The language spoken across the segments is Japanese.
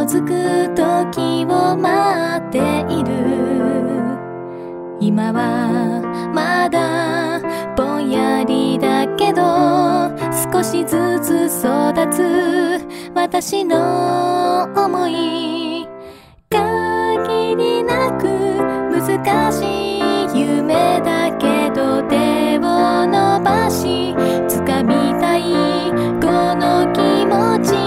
づく時を待っている。今はまだぼんやりだけど、少しずつ育つ私の想い。限りなく難しい夢だけど、手を伸ばし掴みたいこの気持ち。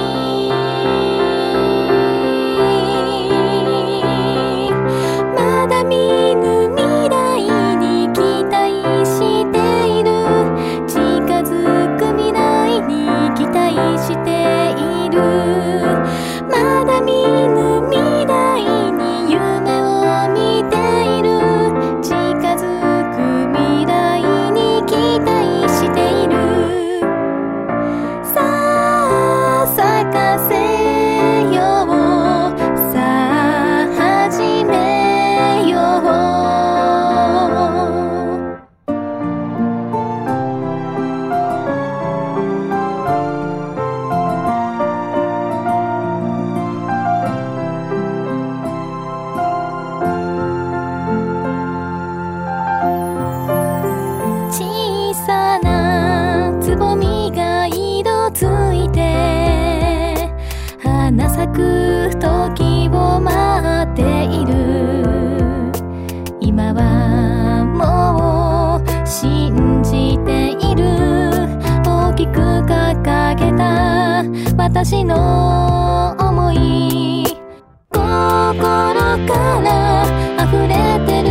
まだ見ぬ未来に期待している。近づく未来に期待している。まだ見ぬ未来に夢を見ている。近づく未来に期待している。さあ咲かせよう、さあ始めよう。小さなつぼみが色ついて、花咲く時を待っている。今はもう信じている。大きく掲げた私の想い。心から溢れてる